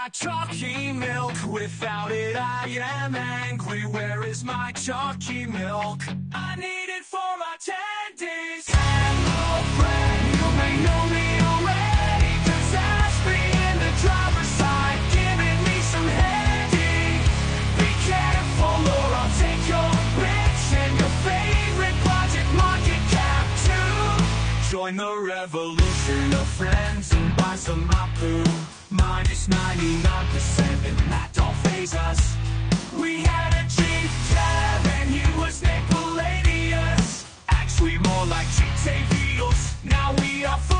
my chalky milk? Without it I am angry. Where is my chalky milk? I need it for my tendies. Hello friend, you may know me already, 'cause that's me in the driver's side, giving me some handy. Be careful or I'll take your rich and your favorite project market cap too. Join the revolution of friends and buy some Mapu. Minus 99% and that don't faze us. We had a Chief Cab and he was Nickelodeus. Actually more like GTA Beatles. Now we are